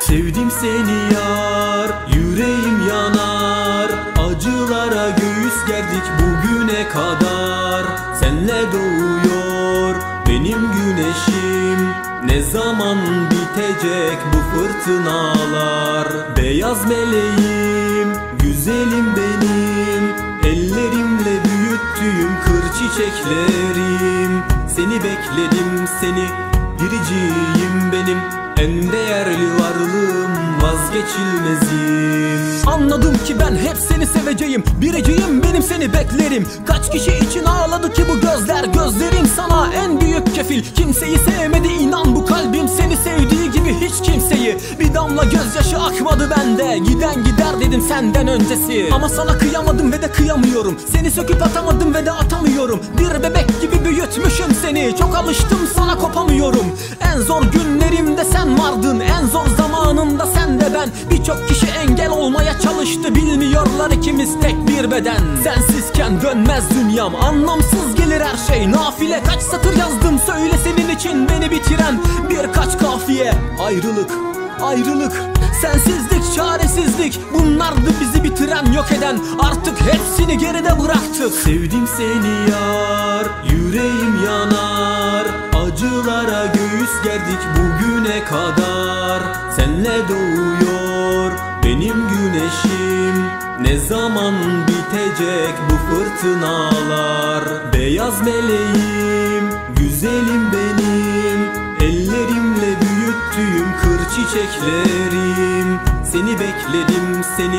Sevdim seni yar, yüreğim yanar. Acılara göğüs gerdik bugüne kadar. Senle doğuyor benim güneşim. Ne zaman bitecek bu fırtınalar? Beyaz meleğim, güzelim benim. Ellerimle büyüttüğüm kır çiçeklerim. Seni bekledim, seni biriciyim benim. En değerli varlığım, vazgeçilmezim. Anladım ki ben hep seni seveceğim. Biriciyim benim, seni beklerim. Kaç kişi için ağladı ki bu gözler. Gözlerim sana en büyük kefil. Kimseyi sevmedi inan bu kalbim, seni sevdiği gibi hiç kimseyi. Bir damla gözyaşı akmadı bende. Giden gider dedim senden öncesi. Ama sana kıyamadım ve de kıyamıyorum. Seni söküp atamadım ve de atamıyorum. Bir bebek gibi büyütmüşüm seni. Çok alıştım sana, kopamıyorum. En zor günlerimde sen vardın, en zor zamanımda sen de ben. Birçok kişi engel olmaya çalıştı, bilmiyorlar ikimiz tek bir beden. Sensizken dönmez dünyam, anlamsız gelir her şey. Nafile kaç satır yazdım söyle senin için beni bitiren birkaç kafiye. Ayrılık, ayrılık, sensizlik, çaresizlik, bunlardı bizi bitiren, yok eden. Artık hepsini geride bıraktık. Sevdim seni yar, yüreğim yanar. Acılara göğüs gerdik bugüne kadar. Senle doğuyor benim güneşim. Ne zaman bitecek bu fırtınalar? Beyaz meleğim, güzelim benim. Ellerimle büyüttüğüm kır çiçeklerim. Seni bekledim, seni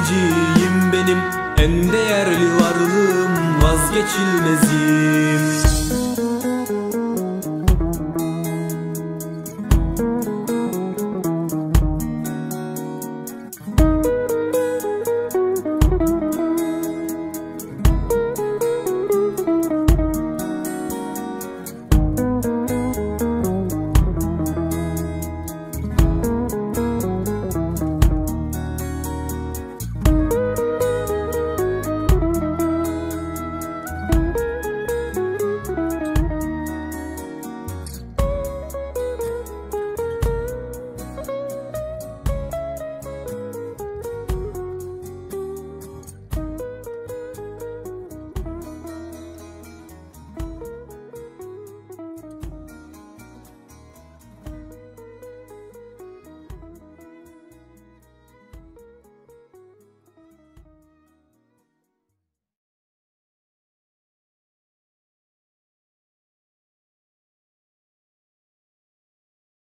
biriciyim benim. En değerli varlığım, vazgeçilmezim.